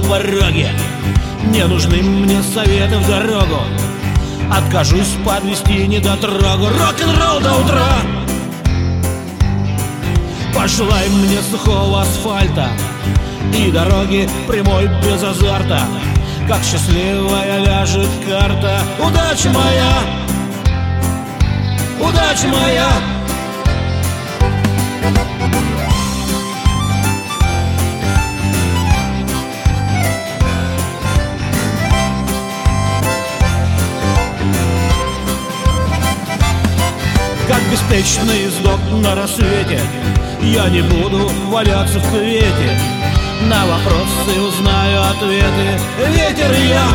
на пороге. Не нужны мне советы в дорогу, откажусь подвести недотрогу. Рок-н-ролл до утра. Пожелай мне сухого асфальта и дороги прямой без азарта. Как счастливая ляжет карта. Удача моя, удача моя. Как беспечный ездок на рассвете, я не буду валяться в кювете. На вопросы узнаю ответы. Ветер и я.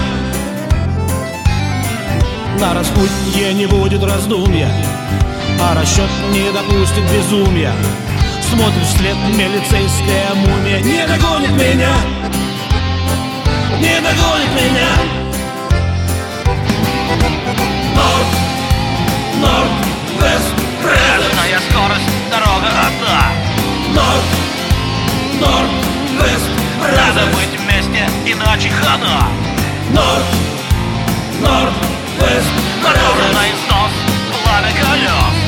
На распутье не будет раздумья, а расчет не допустит безумия. Смотрит вслед милицейская мумия. Не догонит меня, не догонит меня. Норд, норд, вест, Разная скорость, дорога одна. норд, норд, вест, Надо быть вместе, иначе хана. норд, норд, вест, Мотор на износ, пламя колес.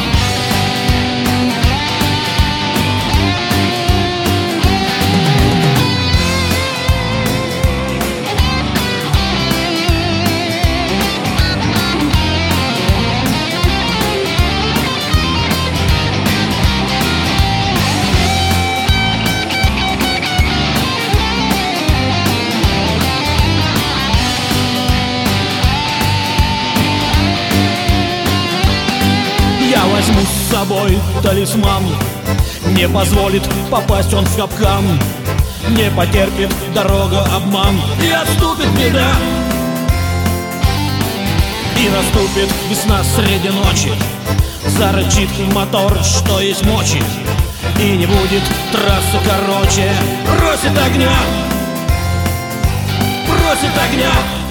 Я возьму с собой талисман, не позволит попасть он в капкан. Не потерпит дорога обман, и отступит беда. И наступит весна среди ночи, зарычит мотор, что есть мочи. И не будет трассы короче. Просит огня, просит огня.